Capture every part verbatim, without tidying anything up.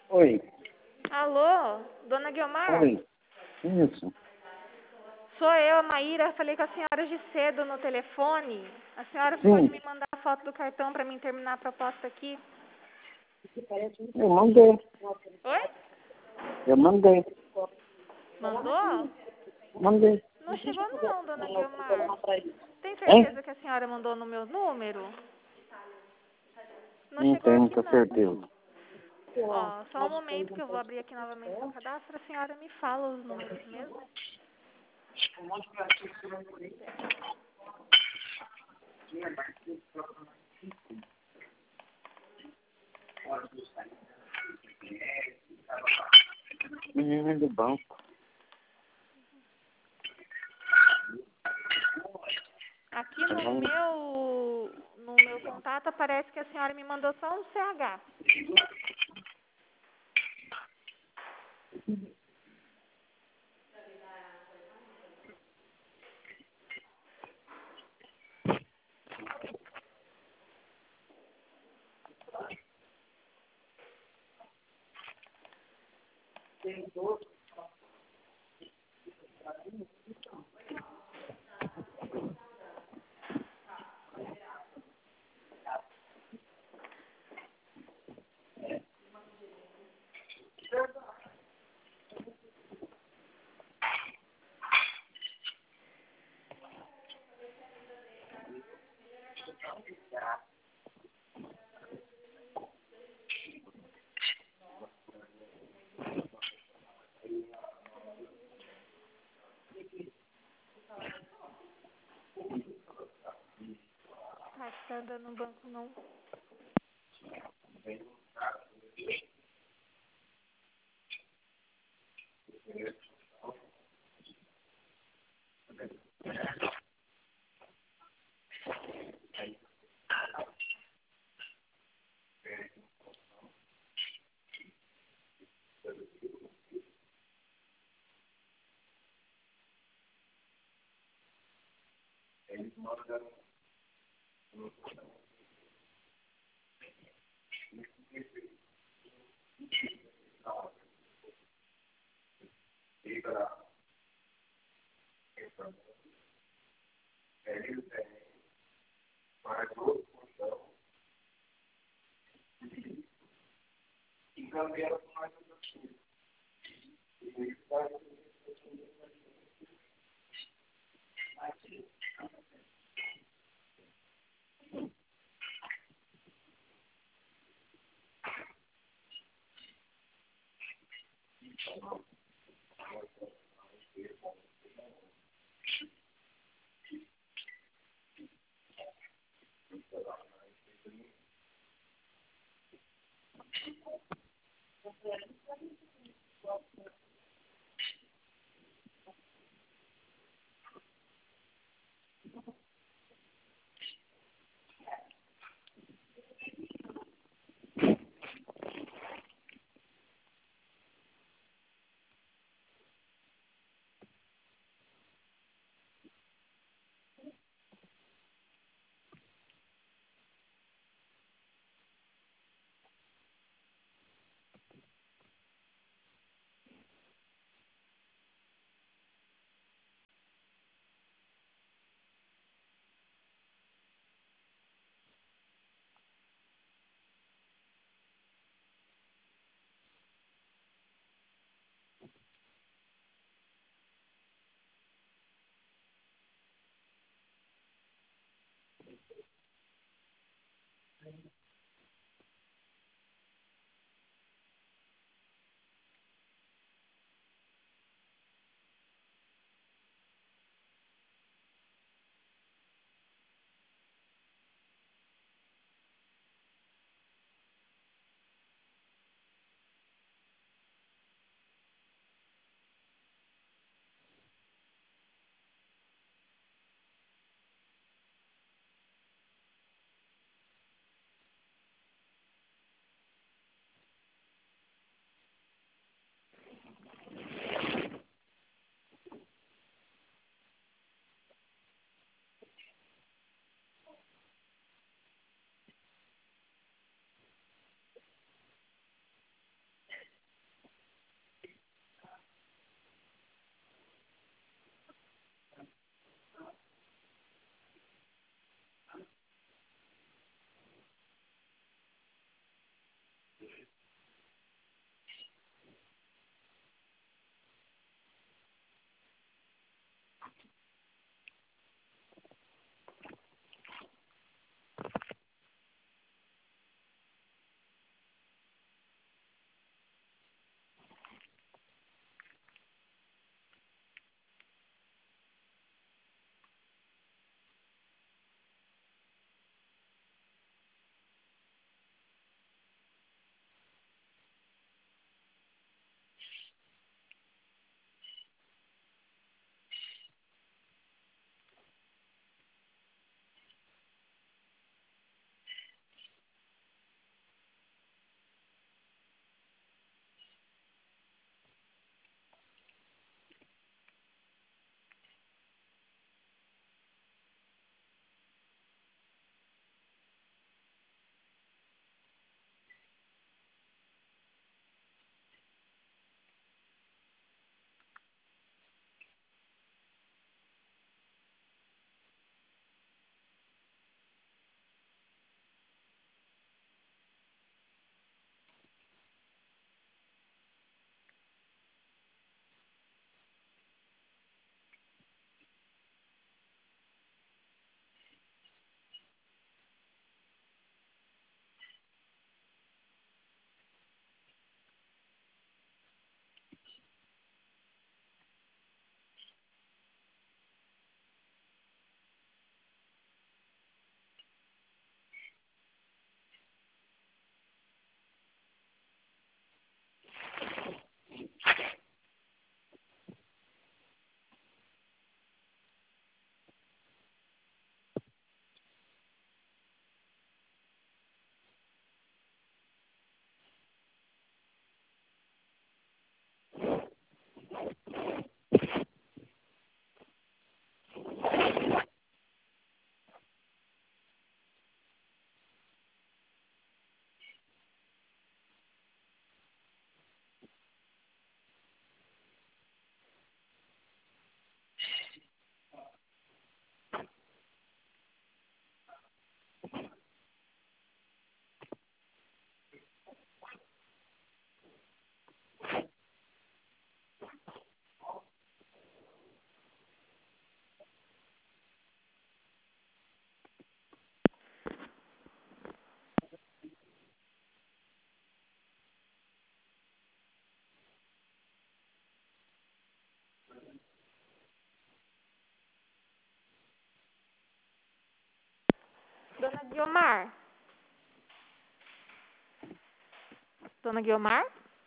Oi, Alô, dona Guiomar? oi, isso. Sou eu, a Maíra. Falei com a senhora de cedo no telefone. A senhora ficou de Sim, me mandar a foto do cartão para mim terminar a proposta aqui. eu mandei, Oi? eu mandei, Mandou? mandei. Não chegou não, dona Guiomar. Tem Hein? certeza que a senhora mandou no meu número? Não Não chegou tenho aqui muita não. certeza. Ó, só um momento que eu vou abrir aqui novamente seu cadastro. A senhora me fala os números mesmo. Menina do banco. Aqui no meu, no meu contato aparece que a senhora me mandou só um C H. Tá, que tá andando no banco não. Dona Guiomar. Dona Guiomar?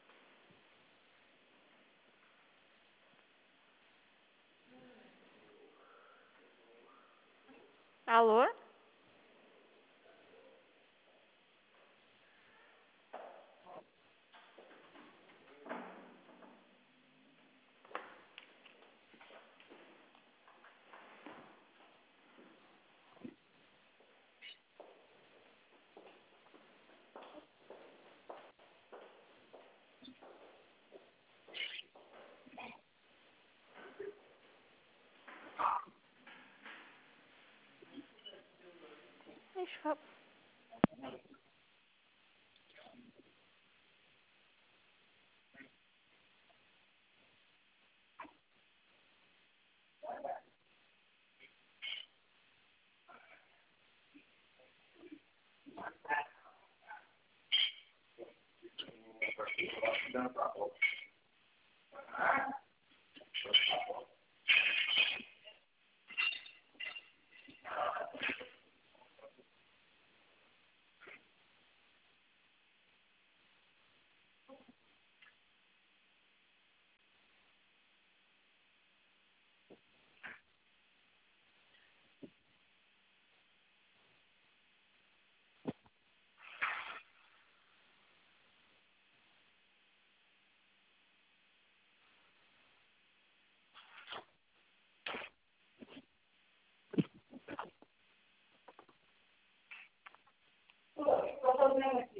Alô? Deixa eu... Estou fazendo aqui.